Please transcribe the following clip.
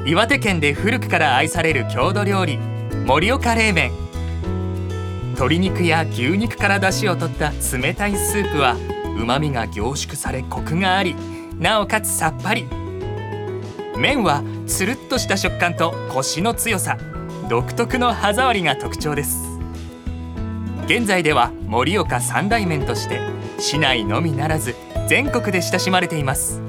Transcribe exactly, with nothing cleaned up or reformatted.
岩手県で古くから愛される郷土料理、盛岡冷麺。鶏肉や牛肉から出汁を取った冷たいスープは旨味が凝縮されコクがあり、なおかつさっぱり。麺はつるっとした食感とコシの強さ、独特の歯触りが特徴です。現在では盛岡三大麺として市内のみならず全国で親しまれています。